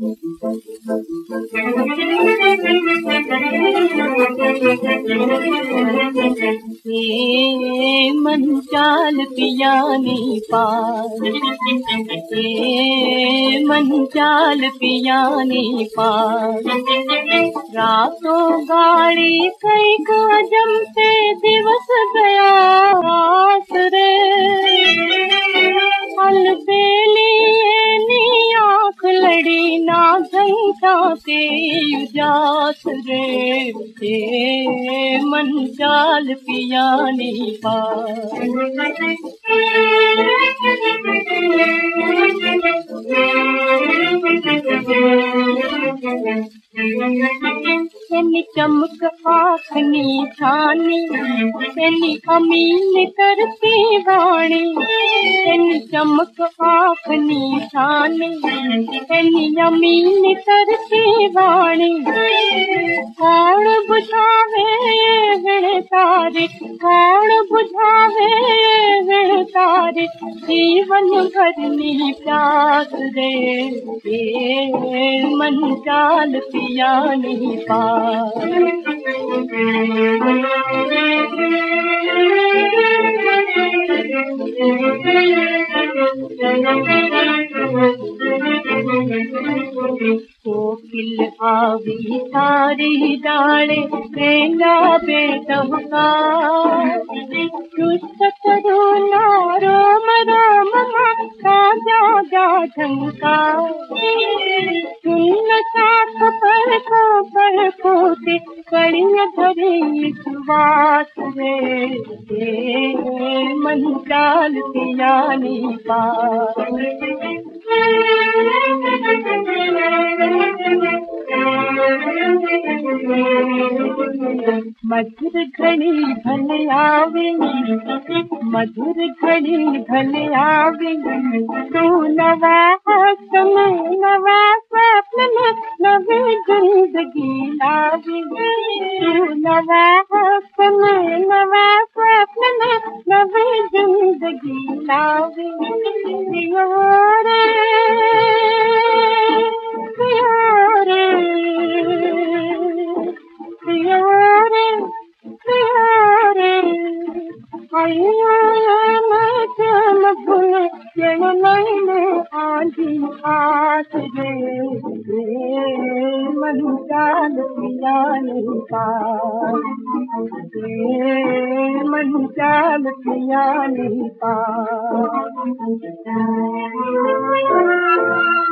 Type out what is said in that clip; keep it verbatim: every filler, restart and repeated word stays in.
ए मन चाल पियानी पार, ए मन चाल पियानी पार। रातों गाड़ी कई काजम से दिवस गया रात रे, अलबेलिए नी आँख लड़ी ना घंटा के उजास रे। ए मन चाल पियानी पार, एनी चमक आँखनी छानी, एनी अमीन करती वाणी। एनी चमक आँखनी छानी, एनी अमीन करती वाणी। कौन बुझावे गण तारी, कौन बुझावे गण तारी। जीवन भरनी प्यास रे, ए मन चाल पियानी पार। कोकिल आवी सारी डाले प्रेंगा बेदहका, चुस्त करो नारो मरो ममा जा जा झंका। सुन साथ पर को पर कोते कड़िया धरी सुवास रे। ए मन चाल पियानी पार, मधुर घड़ी भले आवे, मधुर घड़ी भले आवे। तू नवा समय नवा स्वप्न में नवी जिंदगी लावे। तू नवा समय नवा स्वप्न में नवी जिंदगी लावे। रे प्यारे प्यारे प्यारे, आया मैं चल भूल चल लैले आंधी आस रे। मन चाल पियानी पार, मन चाल पियानी पार।